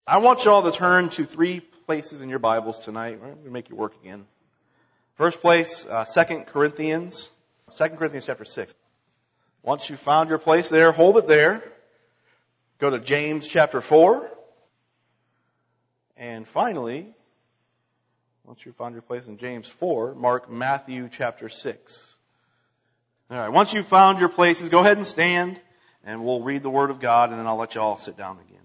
I want you all to turn to 3 places in your Bibles tonight. We're going to make you work again. First place, 2 Corinthians chapter 6. Once you've found your place there, hold it there. Go to James chapter 4. And finally, once you've found your place in James 4, mark Matthew chapter 6. All right, once you've found your places, go ahead and stand, and we'll read the Word of God, and then I'll let you all sit down again.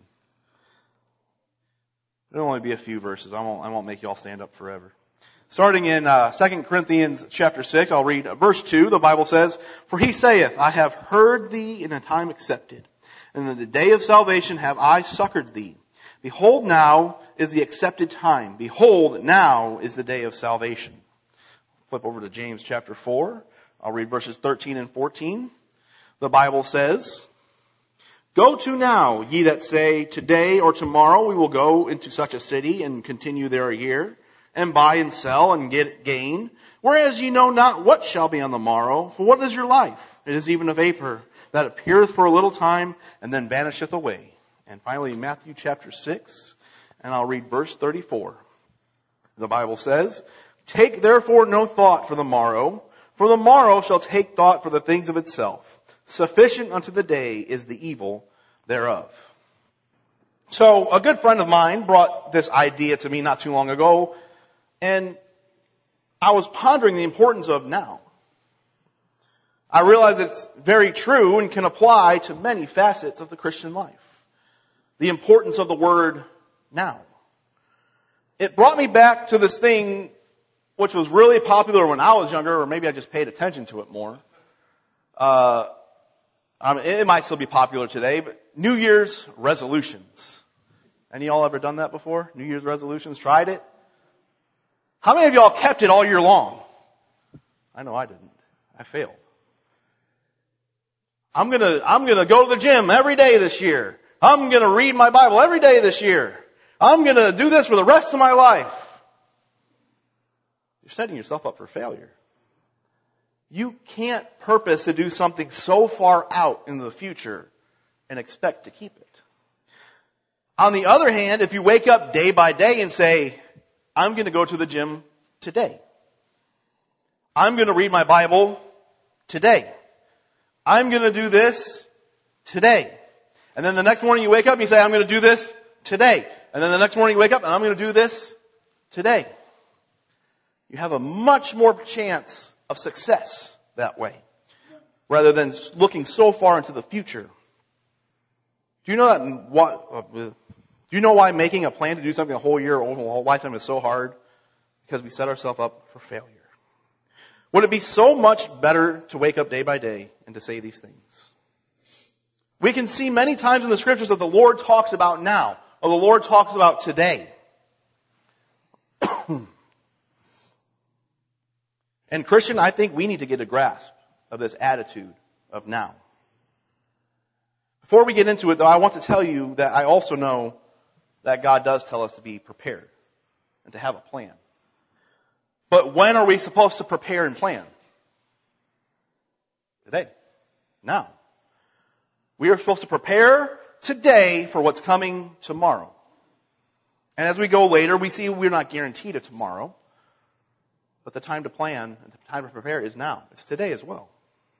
There'll only be a few verses. I won't make you all stand up forever. Starting in 2 Corinthians chapter 6, I'll read verse 2. The Bible says, "For he saith, I have heard thee in a time accepted, and in the day of salvation have I succored thee. Behold, now is the accepted time. Behold, now is the day of salvation." Flip over to James chapter 4. I'll read verses 13 and 14. The Bible says, "Go to now, ye that say, today or tomorrow we will go into such a city and continue there a year, and buy and sell and get gain, whereas ye know not what shall be on the morrow. For what is your life? It is even a vapor that appeareth for a little time and then vanisheth away." And finally, Matthew chapter 6, and I'll read verse 34. The Bible says, "Take therefore no thought for the morrow shall take thought for the things of itself. Sufficient unto the day is the evil thereof." So a good friend of mine brought this idea to me not too long ago, and I was pondering the importance of now. I realize it's very true and can apply to many facets of the Christian life. The importance of the word now. It brought me back to this thing which was really popular when I was younger, or maybe I just paid attention to it more. It might still be popular today, but New Year's resolutions. Any of y'all ever done that before? New Year's resolutions? Tried it? How many of y'all kept it all year long? I know I didn't. I failed. I'm gonna go to the gym every day this year. I'm gonna read my Bible every day this year. I'm gonna do this for the rest of my life. You're setting yourself up for failure. You can't purpose to do something so far out into the future and expect to keep it. On the other hand, if you wake up day by day and say, I'm going to go to the gym today. I'm going to read my Bible today. I'm going to do this today. And then the next morning you wake up and you say, I'm going to do this today. And then the next morning you wake up and I'm going to do this today. You have a much more chance of success that way, rather than looking so far into the future. Do you know why making a plan to do something a whole year or a whole lifetime is so hard? Because we set ourselves up for failure. Would it be so much better to wake up day by day and to say these things? We can see many times in the scriptures that the Lord talks about now, or the Lord talks about today. And Christian, I think we need to get a grasp of this attitude of now. Before we get into it, though, I want to tell you that I also know that God does tell us to be prepared and to have a plan. But when are we supposed to prepare and plan? Today. Now. We are supposed to prepare today for what's coming tomorrow. And as we go later, we see we're not guaranteed a tomorrow. But the time to plan and the time to prepare is now. It's today as well.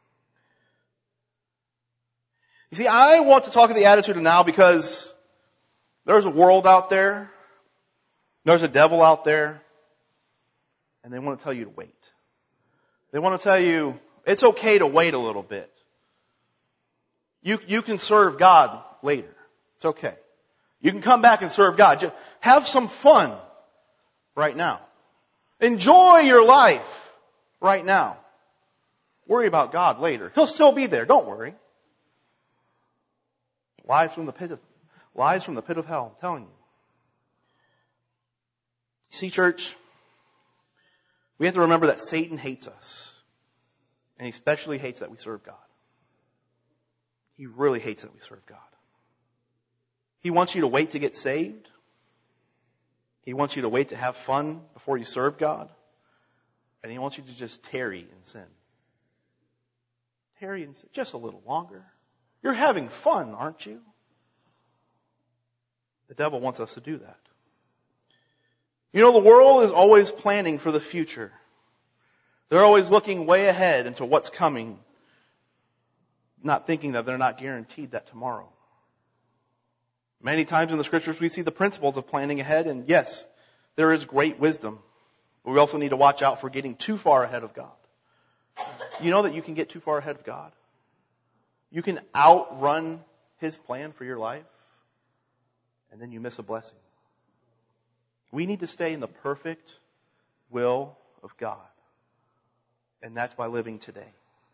You see, I want to talk of the attitude of now because there's a world out there, there's a devil out there, and they want to tell you to wait. They want to tell you it's okay to wait a little bit. You can serve God later. It's okay. You can come back and serve God. Just have some fun right now. Enjoy your life right now. Worry about God later. He'll still be there. Don't worry. Lies from the pit of hell, I'm telling you. You see, church, we have to remember that Satan hates us. And he especially hates that we serve God. He really hates that we serve God. He wants you to wait to get saved. He wants you to wait to have fun before you serve God. And he wants you to just tarry in sin. Tarry in sin just a little longer. You're having fun, aren't you? The devil wants us to do that. You know, the world is always planning for the future. They're always looking way ahead into what's coming, not thinking that they're not guaranteed that tomorrow. Many times in the scriptures we see the principles of planning ahead, and yes, there is great wisdom. But we also need to watch out for getting too far ahead of God. You know that you can get too far ahead of God? You can outrun His plan for your life, and then you miss a blessing. We need to stay in the perfect will of God. And that's by living today.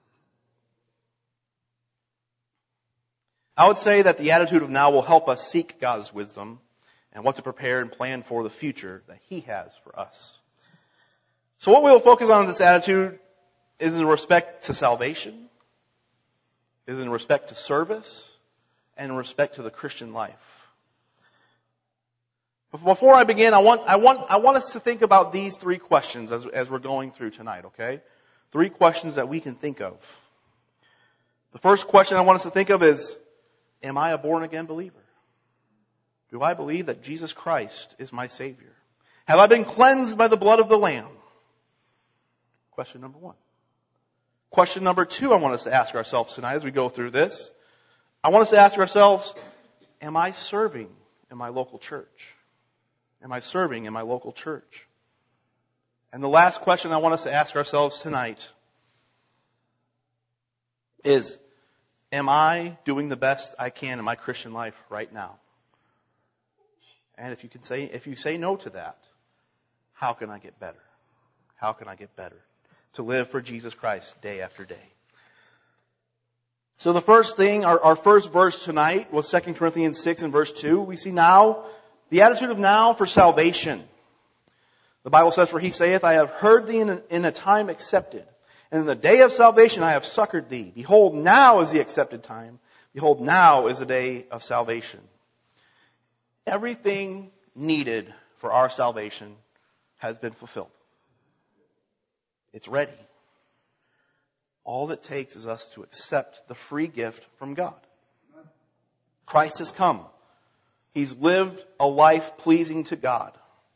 I would say that the attitude of now will help us seek God's wisdom and what to prepare and plan for the future that He has for us. So what we'll focus on in this attitude is in respect to salvation, is in respect to service, and in respect to the Christian life. But before I begin, I want us to think about these three questions as we're going through tonight, okay? 3 questions that we can think of. The first question I want us to think of is, am I a born-again believer? Do I believe that Jesus Christ is my Savior? Have I been cleansed by the blood of the Lamb? Question number 1. Question number 2 I want us to ask ourselves tonight as we go through this. I want us to ask ourselves, am I serving in my local church? Am I serving in my local church? And the last question I want us to ask ourselves tonight is, am I doing the best I can in my Christian life right now? And if you say no to that, how can I get better? How can I get better to live for Jesus Christ day after day? So the first thing, our first verse tonight was 2 Corinthians 6 and verse 2. We see now, the attitude of now for salvation. The Bible says, for He saith, I have heard thee in a time accepted. And in the day of salvation I have succored thee. Behold, now is the accepted time. Behold, now is the day of salvation. Everything needed for our salvation has been fulfilled. It's ready. All it takes is us to accept the free gift from God. Christ has come. He's lived a life pleasing to God.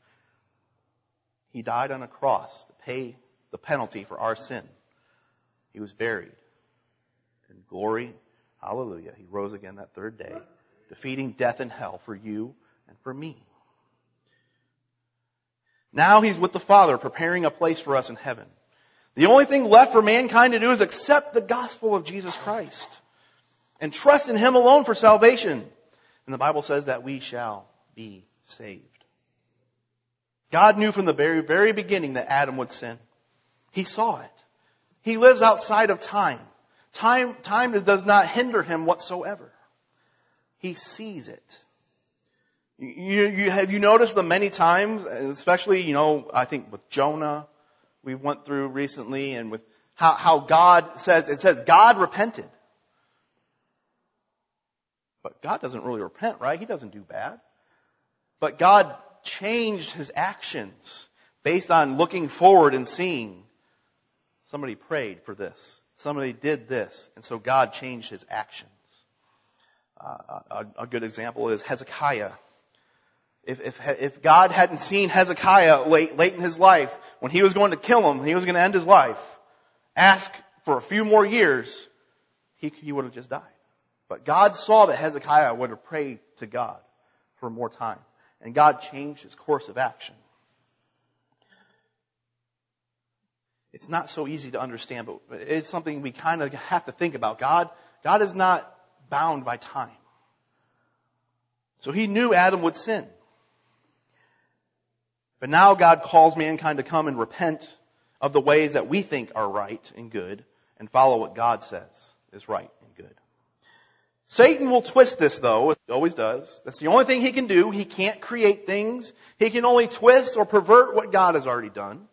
He died on a cross to pay the penalty for our sin. He was buried. In glory, hallelujah, He rose again that third day, defeating death and hell for you and for me. Now He's with the Father, preparing a place for us in heaven. The only thing left for mankind to do is accept the gospel of Jesus Christ and trust in Him alone for salvation. And the Bible says that we shall be saved. God knew from the very, very beginning that Adam would sin. He saw it. He lives outside of time. Time does not hinder Him whatsoever. He sees it. Have you noticed the many times, especially, I think with Jonah, we went through recently, and with how God says, it says God repented. But God doesn't really repent, right? He doesn't do bad. But God changed His actions based on looking forward and seeing somebody prayed for this. Somebody did this. And so God changed His actions. A good example is Hezekiah. If God hadn't seen Hezekiah late in his life, when he was going to kill him, he was going to end his life, ask for a few more years, he would have just died. But God saw that Hezekiah would have prayed to God for more time. And God changed His course of action. It's not so easy to understand, but it's something we kind of have to think about. God is not bound by time. So He knew Adam would sin. But now God calls mankind to come and repent of the ways that we think are right and good and follow what God says is right and good. Satan will twist this, though, as he always does. That's the only thing he can do. He can't create things. He can only twist or pervert what God has already done.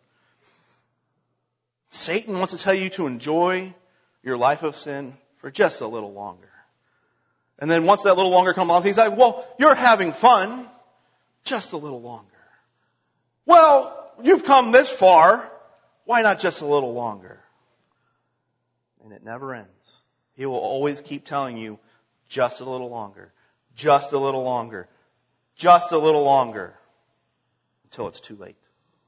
Satan wants to tell you to enjoy your life of sin for just a little longer. And then once that little longer comes along, he's like, well, you're having fun. Just a little longer. Well, you've come this far. Why not just a little longer? And it never ends. He will always keep telling you, just a little longer. Just a little longer. just a little longer until it's too late.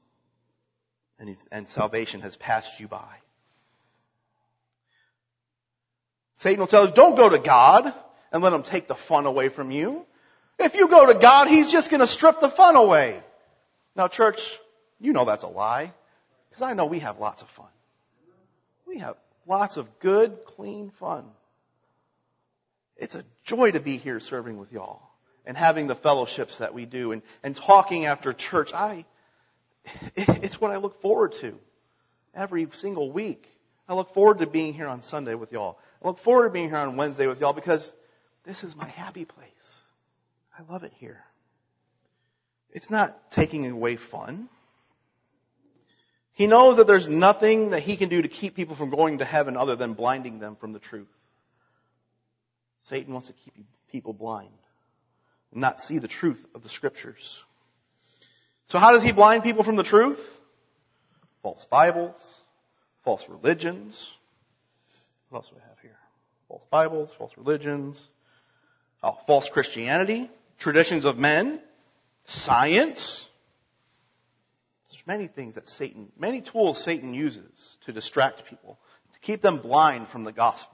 And salvation has passed you by. Satan will tell us, don't go to God and let him take the fun away from you. If you go to God, he's just going to strip the fun away. Now, church, you know that's a lie. Because I know we have lots of fun. We have lots of good, clean fun. It's a joy to be here serving with y'all and having the fellowships that we do and talking after church. It's what I look forward to every single week. I look forward to being here on Sunday with y'all. I look forward to being here on Wednesday with y'all because this is my happy place. I love it here. It's not taking away fun. He knows that there's nothing that he can do to keep people from going to heaven other than blinding them from the truth. Satan wants to keep people blind and not see the truth of the Scriptures. So how does he blind people from the truth? False Bibles, false religions. What else do we have here? False Bibles, false religions, false Christianity, traditions of men, science. There's many things that many tools Satan uses to distract people, to keep them blind from the gospel.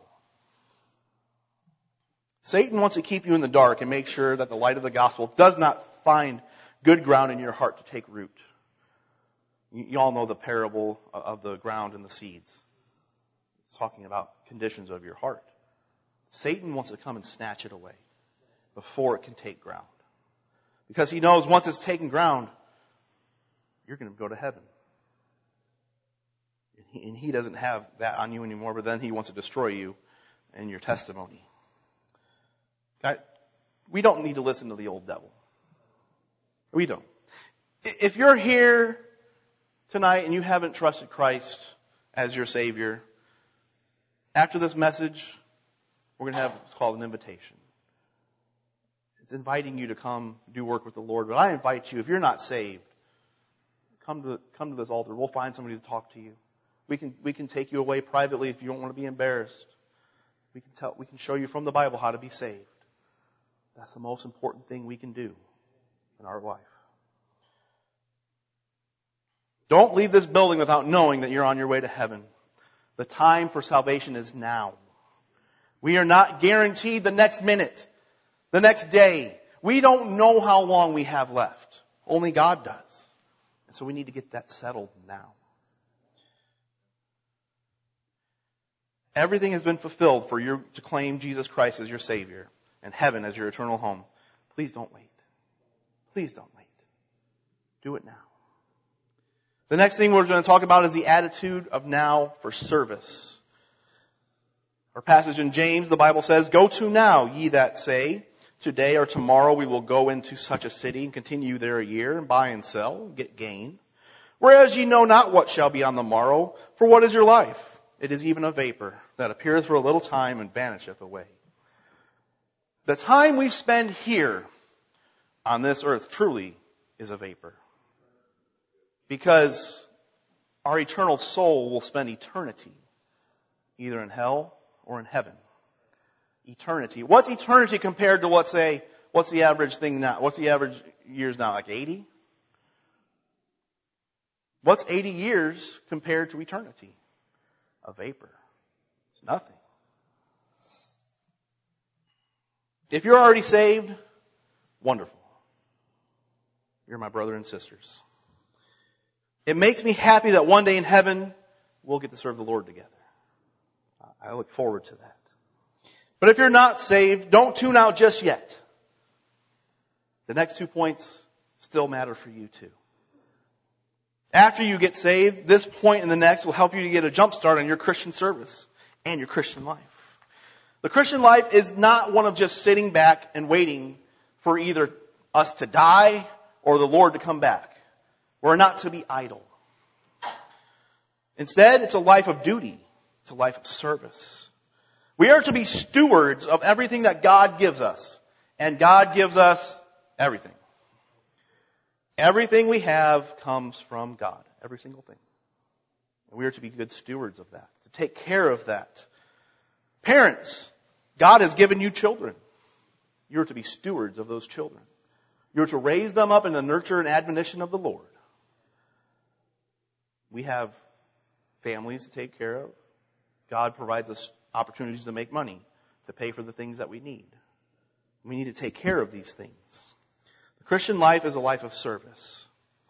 Satan wants to keep you in the dark and make sure that the light of the gospel does not find good ground in your heart to take root. You all know the parable of the ground and the seeds. It's talking about conditions of your heart. Satan wants to come and snatch it away before it can take ground. Because he knows once it's taken ground, you're going to go to heaven. And he doesn't have that on you anymore, but then he wants to destroy you and your testimony. We don't need to listen to the old devil. We don't. If you're here tonight and you haven't trusted Christ as your Savior, after this message, we're going to have what's called an invitation. It's inviting you to come do work with the Lord. But I invite you, if you're not saved, come to this altar. We'll find somebody to talk to you. We can take you away privately if you don't want to be embarrassed. We can show you from the Bible how to be saved. That's the most important thing we can do in our life. Don't leave this building without knowing that you're on your way to heaven. The time for salvation is now. We are not guaranteed the next minute, the next day. We don't know how long we have left. Only God does. And so we need to get that settled now. Everything has been fulfilled for you to claim Jesus Christ as your Savior and heaven as your eternal home. Please don't wait. Please don't wait. Do it now. The next thing we're going to talk about is the attitude of now for service. Our passage in James, the Bible says, "Go to now, ye that say, today or tomorrow we will go into such a city and continue there a year and buy and sell, get gain. Whereas ye know not what shall be on the morrow, for what is your life? It is even a vapor that appeareth for a little time and vanisheth away." The time we spend here on this earth truly is a vapor. Because our eternal soul will spend eternity either in hell or in heaven. Eternity. What's eternity compared to what's the average thing now? What's the average years now? Like 80? What's 80 years compared to eternity? A vapor. It's nothing. If you're already saved, wonderful. You're my brother and sisters. It makes me happy that one day in heaven, we'll get to serve the Lord together. I look forward to that. But if you're not saved, don't tune out just yet. The next 2 points still matter for you too. After you get saved, this point and the next will help you to get a jump start on your Christian service and your Christian life. The Christian life is not one of just sitting back and waiting for either us to die or the Lord to come back. We're not to be idle. Instead, it's a life of duty. It's a life of service. We are to be stewards of everything that God gives us. And God gives us everything. Everything we have comes from God. Every single thing. And we are to be good stewards of that. To take care of that. Parents, God has given you children. You're to be stewards of those children. You're to raise them up in the nurture and admonition of the Lord. We have families to take care of. God provides us opportunities to make money, to pay for the things that we need. We need to take care of these things. The Christian life is a life of service.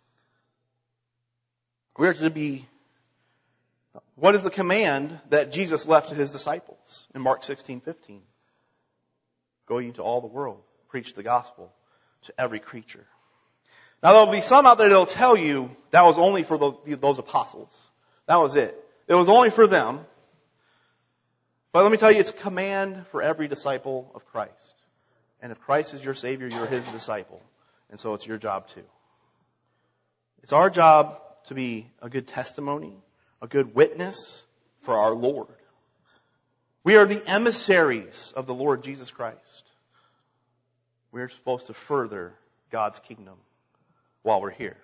We are to be, what is the command that Jesus left to his disciples in Mark 16:15? Go ye into all the world, preach the gospel to every creature. Now there will be some out there that will tell you that was only for those apostles. That was it. It was only for them. But let me tell you, it's a command for every disciple of Christ. And if Christ is your Savior, you're his disciple. And so it's your job too. It's our job to be a good testimony, a good witness for our Lord. We are the emissaries of the Lord Jesus Christ. We are supposed to further God's kingdom while we're here.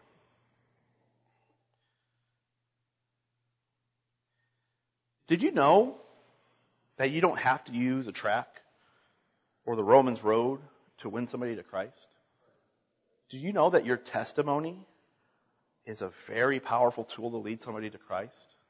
Did you know that you don't have to use a track or the Romans road to win somebody to Christ? Did you know that your testimony is a very powerful tool to lead somebody to Christ?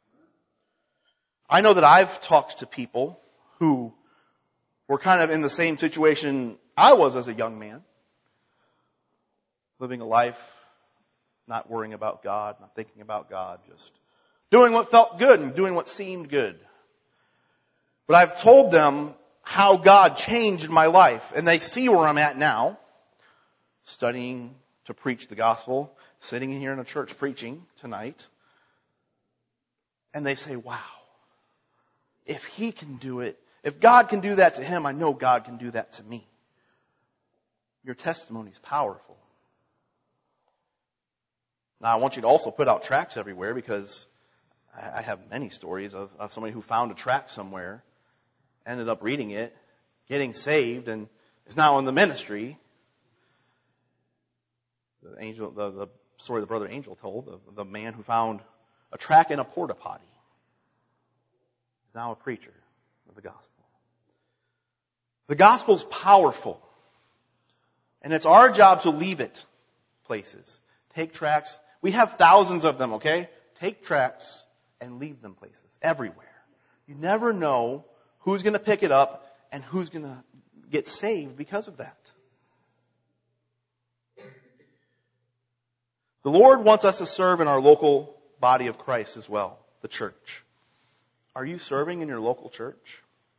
I know that I've talked to people who were kind of in the same situation I was as a young man, living a life not worrying about God, not thinking about God, just doing what felt good and doing what seemed good. But I've told them how God changed my life, and they see where I'm at now, studying to preach the gospel, sitting here in a church preaching tonight, and they say, wow, if he can do it, if God can do that to him, I know God can do that to me. Your testimony is powerful. Now, I want you to also put out tracts everywhere, because I have many stories of somebody who found a tract somewhere, ended up reading it, getting saved, and is now in the ministry. The story the brother Angel told of the man who found a tract in a porta potty. He's now a preacher of the gospel. The gospel's powerful, and it's our job to leave it places. Take tracts. We have thousands of them, okay? Take tracts and leave them places, everywhere. You never know who's going to pick it up and who's going to get saved because of that. The Lord wants us to serve in our local body of Christ as well, the church. Are you serving in your local church?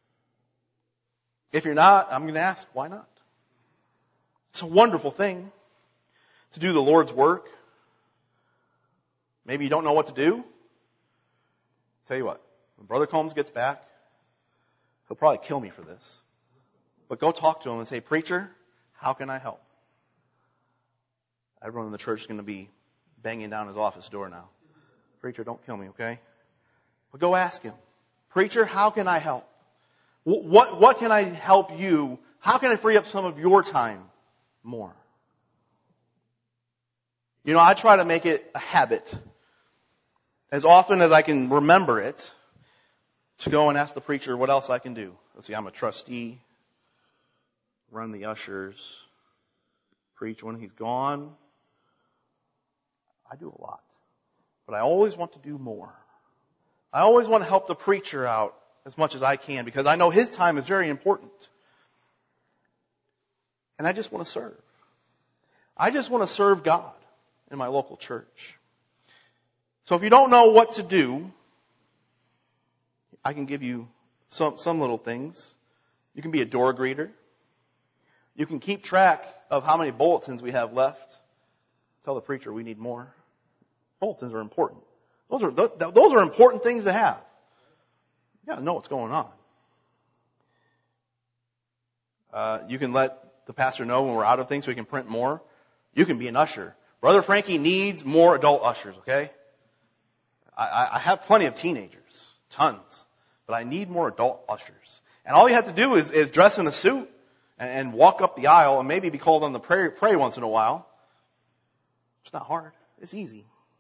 If you're not, I'm going to ask, why not? It's a wonderful thing to do the Lord's work. Maybe you don't know what to do. Tell you what, when Brother Combs gets back, he'll probably kill me for this. But go talk to him and say, preacher, how can I help? Everyone in the church is going to be banging down his office door now. Preacher, don't kill me, okay? But go ask him. Preacher, how can I help? What can I help you? How can I free up some of your time more? You know, I try to make it a habit, as often as I can remember it, to go and ask the preacher what else I can do. Let's see, I'm a trustee, run the ushers, preach when he's gone. I do a lot. But I always want to do more. I always want to help the preacher out as much as I can, because I know his time is very important. And I just want to serve. I just want to serve God in my local church. So if you don't know what to do, I can give you some little things. You can be a door greeter. You can keep track of how many bulletins we have left. Tell the preacher we need more. Bulletins are important. Those are important things to have. You got to know what's going on. You can let the pastor know when we're out of things so we can print more. You can be an usher. Brother Frankie needs more adult ushers, okay? I have plenty of teenagers, tons, but I need more adult ushers. And all you have to do is dress in a suit and walk up the aisle and maybe be called on the pray once in a while. It's not hard. It's easy.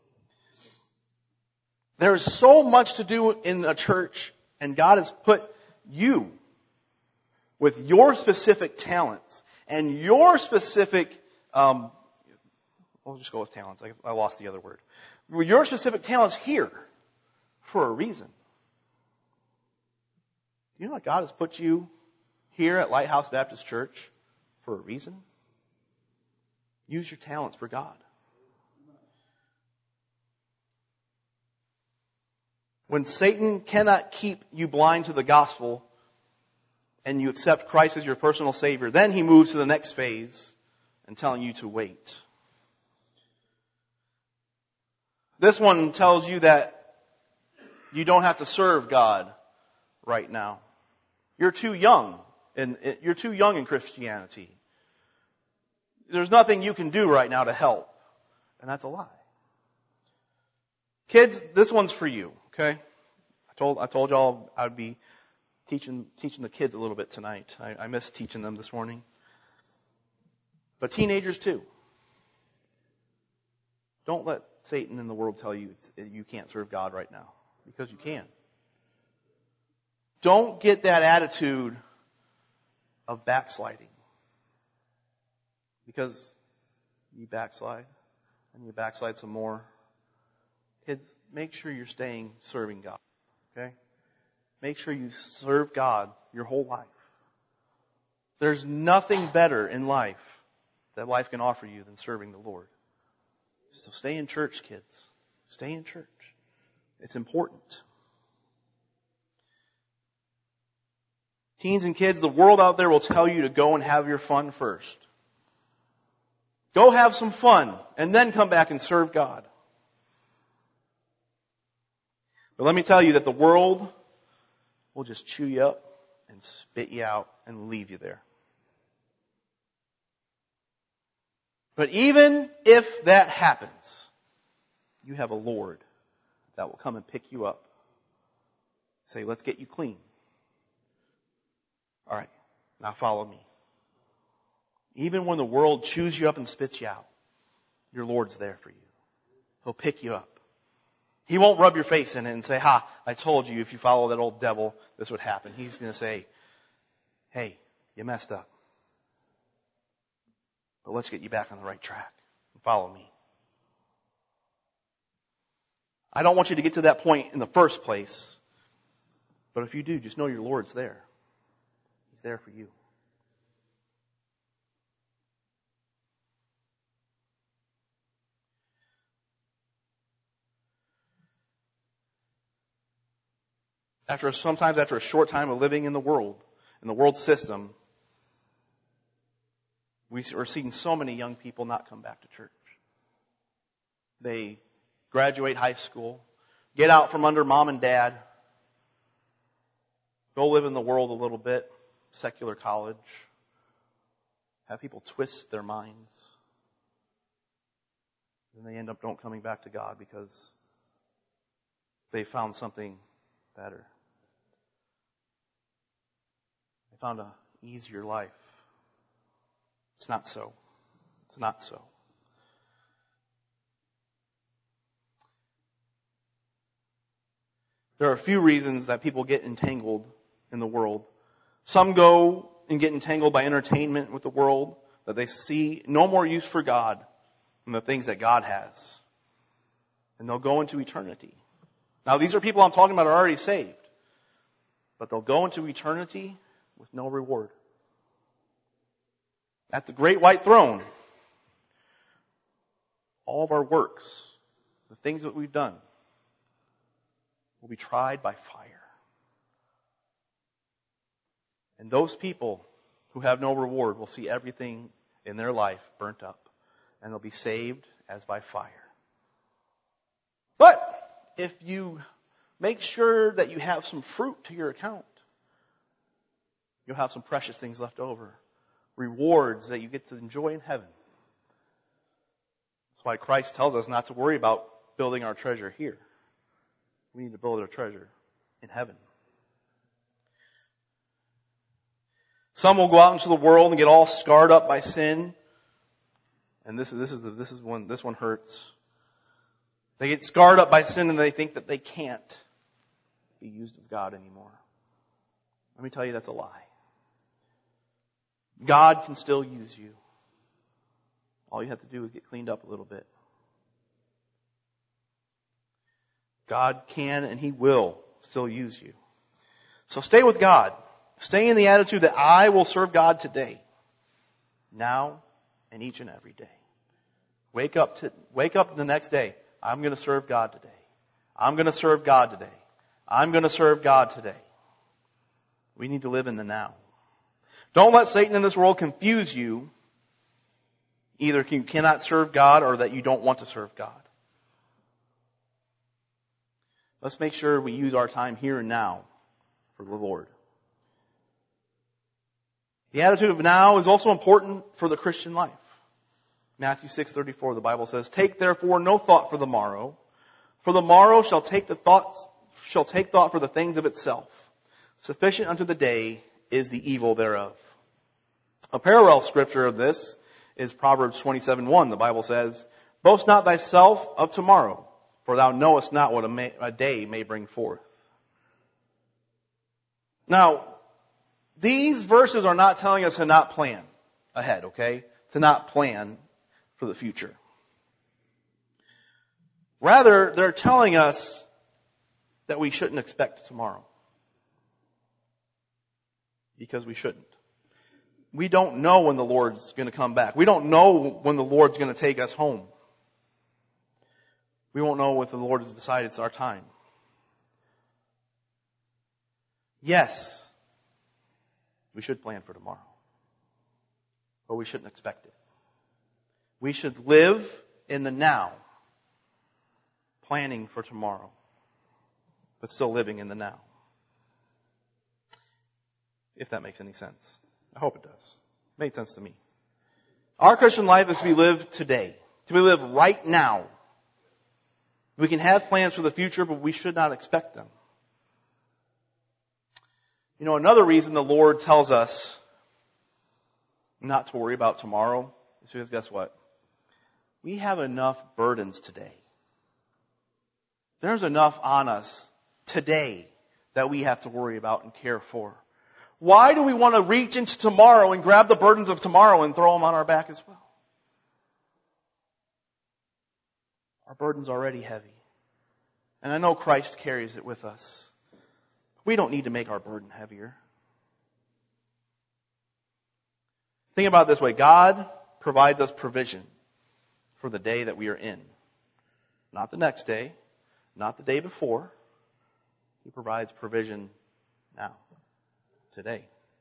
There is so much to do in a church, and God has put you with your specific talents and your specific We'll just go with talents. I lost the other word. Your specific talents here for a reason. You know that God has put you here at Lighthouse Baptist Church for a reason? Use your talents for God. When Satan cannot keep you blind to the gospel and you accept Christ as your personal Savior, then he moves to the next phase and telling you to wait. This one tells you that you don't have to serve God right now. You're too young, and you're too young in Christianity. There's nothing you can do right now to help. And that's a lie. Kids, this one's for you, okay? I told y'all I'd be teaching the kids a little bit tonight. I missed teaching them this morning. But teenagers too. Don't let Satan and the world tell you you can't serve God right now. Because you can. Don't get that attitude of backsliding. Because you backslide, and you backslide some more. Kids, make sure you're staying serving God. Okay? Make sure you serve God your whole life. There's nothing better in life that life can offer you than serving the Lord. So stay in church, kids. Stay in church. It's important. Teens and kids, the world out there will tell you to go and have your fun first. Go have some fun, and then come back and serve God. But let me tell you that the world will just chew you up and spit you out and leave you there. But even if that happens, you have a Lord that will come and pick you up. Say, let's get you clean. All right, now follow me. Even when the world chews you up and spits you out, your Lord's there for you. He'll pick you up. He won't rub your face in it and say, ha, I told you if you follow that old devil, this would happen. He's going to say, hey, you messed up. But let's get you back on the right track. Follow me. I don't want you to get to that point in the first place. But if you do, just know your Lord's there. He's there for you. Sometimes after a short time of living in the world system, we're seeing so many young people not come back to church. They graduate high school, get out from under mom and dad, go live in the world a little bit, secular college, have people twist their minds, and they end up don't coming back to God because they found something better. They found an easier life. It's not so. It's not so. There are a few reasons that people get entangled in the world. Some go and get entangled by entertainment with the world, that they see no more use for God than the things that God has. And they'll go into eternity. Now, these are people I'm talking about are already saved. But they'll go into eternity with no reward. At the great white throne, all of our works, the things that we've done, will be tried by fire. And those people who have no reward will see everything in their life burnt up. And they'll be saved as by fire. But if you make sure that you have some fruit to your account, you'll have some precious things left over. Rewards that you get to enjoy in heaven. That's why Christ tells us not to worry about building our treasure here. We need to build our treasure in heaven. Some will go out into the world and get all scarred up by sin. And this one hurts. They get scarred up by sin and they think that they can't be used of God anymore. Let me tell you, that's a lie. God can still use you. All you have to do is get cleaned up a little bit. God can and He will still use you. So stay with God. Stay in the attitude that I will serve God today, now, and each and every day. Wake up the next day. I'm going to serve God today. I'm going to serve God today. I'm going to serve God today. We need to live in the now. Don't let Satan in this world confuse you. Either you cannot serve God or that you don't want to serve God. Let's make sure we use our time here and now for the Lord. The attitude of now is also important for the Christian life. Matthew 6:34, the Bible says, "Take therefore no thought for the morrow shall take thought for the things of itself. Sufficient unto the day is the evil thereof." A parallel scripture of this is Proverbs 27:1. The Bible says, "Boast not thyself of tomorrow, for thou knowest not what a day may bring forth." Now, these verses are not telling us to not plan ahead, okay? To not plan for the future. Rather, they're telling us that we shouldn't expect tomorrow. Because we shouldn't. We don't know when the Lord's going to come back. We don't know when the Lord's going to take us home. We won't know if the Lord has decided it's our time. Yes, we should plan for tomorrow. But we shouldn't expect it. We should live in the now, planning for tomorrow, but still living in the now. If that makes any sense. I hope it does. It made sense to me. Our Christian life is to be lived today. To be lived right now. We can have plans for the future, but we should not expect them. You know, another reason the Lord tells us not to worry about tomorrow is because guess what? We have enough burdens today. There's enough on us today that we have to worry about and care for. Why do we want to reach into tomorrow and grab the burdens of tomorrow and throw them on our back as well? Our burden's already heavy. And I know Christ carries it with us. We don't need to make our burden heavier. Think about it this way. God provides us provision for the day that we are in. Not the next day, not the day before. He provides provision now, today.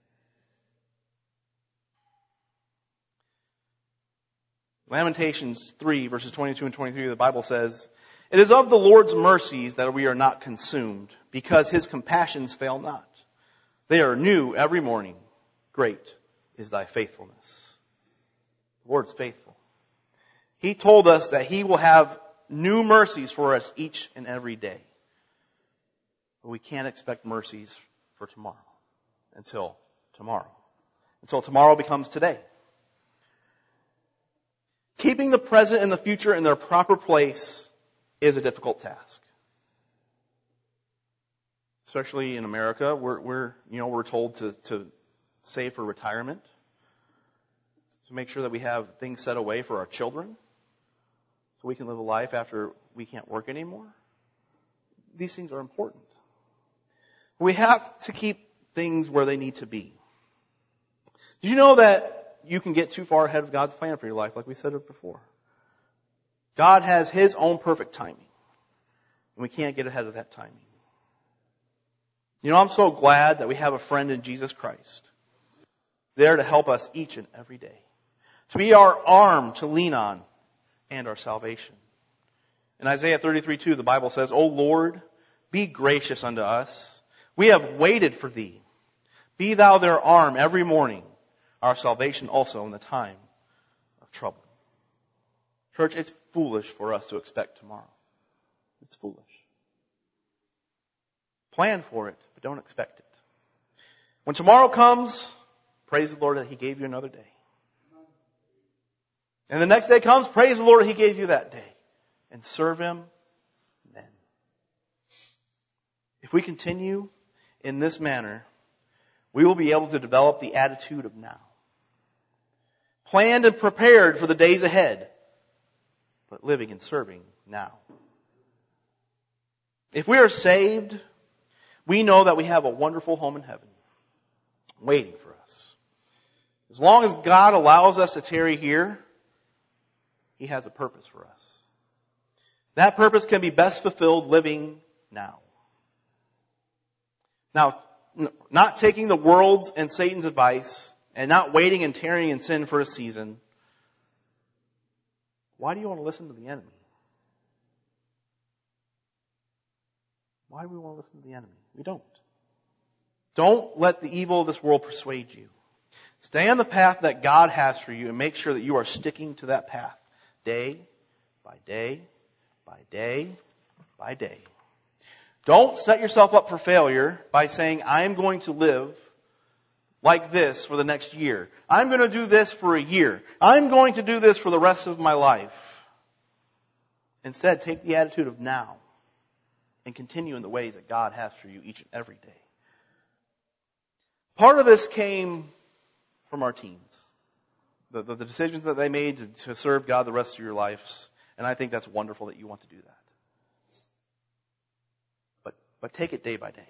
Lamentations 3, verses 22 and 23, the Bible says, "It is of the Lord's mercies that we are not consumed, because His compassions fail not. They are new every morning. Great is thy faithfulness." The Lord's faithful. He told us that He will have new mercies for us each and every day. But we can't expect mercies for tomorrow. Until tomorrow. Until tomorrow becomes today. Keeping the present and the future in their proper place is a difficult task. Especially in America, we're told to save for retirement. To make sure that we have things set away for our children. So we can live a life after we can't work anymore. These things are important. We have to keep things where they need to be. Did you know that you can get too far ahead of God's plan for your life, like we said it before? God has His own perfect timing. And we can't get ahead of that timing. You know, I'm so glad that we have a friend in Jesus Christ. There to help us each and every day. To be our arm to lean on and our salvation. In Isaiah 33:2, the Bible says, "O Lord, be gracious unto us. We have waited for Thee. Be Thou their arm every morning, our salvation also in the time of trouble." Church, it's foolish for us to expect tomorrow. It's foolish. Plan for it, but don't expect it. When tomorrow comes, praise the Lord that He gave you another day. And the next day comes, praise the Lord that He gave you that day. And serve Him then. If we continue in this manner, we will be able to develop the attitude of now. planned and prepared for the days ahead, but living and serving now. If we are saved, we know that we have a wonderful home in heaven waiting for us. As long as God allows us to tarry here, He has a purpose for us. That purpose can be best fulfilled living now. Now, not taking the world's and Satan's advice and not waiting and tarrying in sin for a season. Why do you want to listen to the enemy? Why do we want to listen to the enemy? We don't. Don't let the evil of this world persuade you. Stay on the path that God has for you and make sure that you are sticking to that path day by day by day by day. Don't set yourself up for failure by saying, I am going to live like this for the next year. I'm going to do this for a year. I'm going to do this for the rest of my life. Instead, take the attitude of now and continue in the ways that God has for you each and every day. Part of this came from our teens. The decisions that they made to serve God the rest of your lives. And I think that's wonderful that you want to do that. But take it day by day.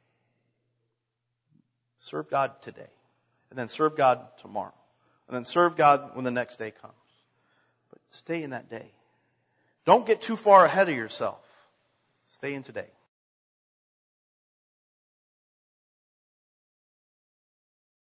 Serve God today. And then serve God tomorrow. And then serve God when the next day comes. But stay in that day. Don't get too far ahead of yourself. Stay in today.